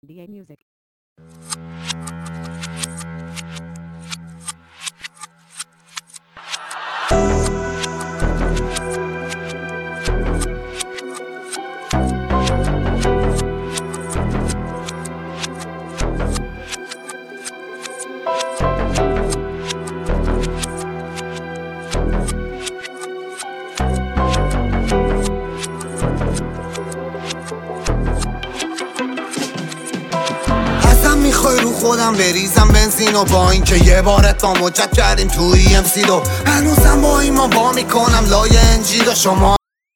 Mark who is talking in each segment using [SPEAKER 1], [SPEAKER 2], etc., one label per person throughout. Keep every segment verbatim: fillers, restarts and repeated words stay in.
[SPEAKER 1] D A Music.
[SPEAKER 2] میخوای رو خودم بریزم بنزین و با این که یه بار اتمام مجد کردیم توی ام سی دو هنوزم با ایمان با میکنم لای انجیل و شما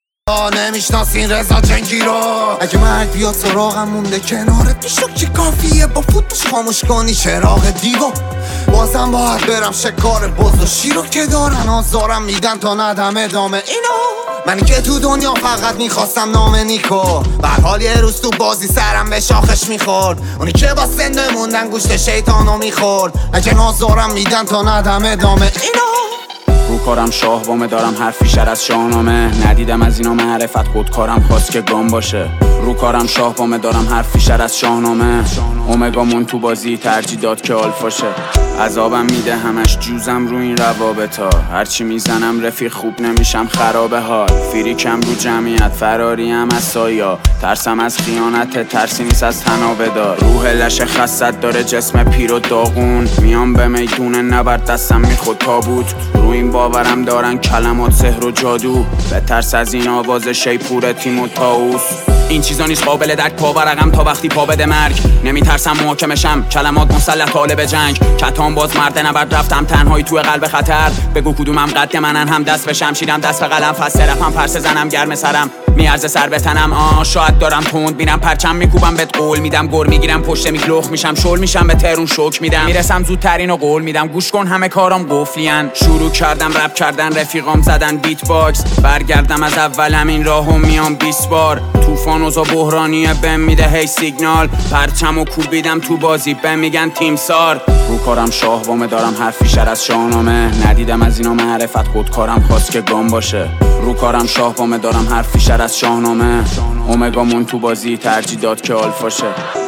[SPEAKER 2] نمیشناسین رضا جنگی رو. اگه مرگ بیاد سراغم مونده کنارت میشک چی کافیه با فوتش خاموش کنی چراغ دیو. بازم باید برم شکار بز و شیرو که دارن آزارم میدن تا ندم ادامه اینو. من که تو دنیا فقط میخواستم نام نیکو برحال یه روز تو بازی سرم به شاخش میخورد اونی که با سنده موندن گوشت شیطانو میخورد. اگه نازارم میدن تا ندم ادامه اینو.
[SPEAKER 3] رو کارم شاه وامه دارم حرفی شر از شاهنامه ندیدم از اینا معرفت خودکارم خواست که گام باشه. رو کارم شاه وامه دارم حرفی شر از شاهنامه اومگامون تو بازی ترجیح داد که آلفاشه. عذابم میده همش جوزم رو این روابطا هرچی میزنم رفیق خوب نمیشم خرابه حال. فریکم رو جمعیت فراریم از سایا ترسم از خیانت ترسی نیست از تنابه دار. روح لش خست داره جسم پیر و داغون میام به میدون نبرد دستم میخود تابوت. رو این باورم دارن کلمات سحر و جادو به ترس از این آواز شیپور تیم و تاوس. این چیزا نیست قابل درک پا ورقم تا وقتی پا بده مرگ نمیترسم محاکمشم کلمات مسلح طالب جنگ کتان باز مرد نبرد رفتم تنهایی توی قلب خطر. بگو کدومم قد منن هم دست به شمشیرم دست به قلم فست رفم پرس زنم گرم سرم میارزه سر به تنم آه شاید دارم تند بینم پرچم میکوبم بهت قول میدم گر میگیرم پشت میگلخ میشم شل میشم به ترون شوک میدم میرسم زودترین و قول میدم گوش کن همه کارام قفلین. شروع کردم رپ کردن رفیقام زدن بیت باکس برگردم از اول همین راهو میام بیست بار. طوفان اوزا بحرانیه بهم میده هی سیگنال پرچمو کوبیدم تو بازی بهم میگن تیمسار. رو کارم شاه وامه دارم حرفی شر از شاهنامه ندیدم از اینا معرفت خودکارم خواست که گام باشه. رو کارم شاه وامه دارم حرفی شر از شاهنامه اومگامون تو بازی ترجیح داد که آلفاشه.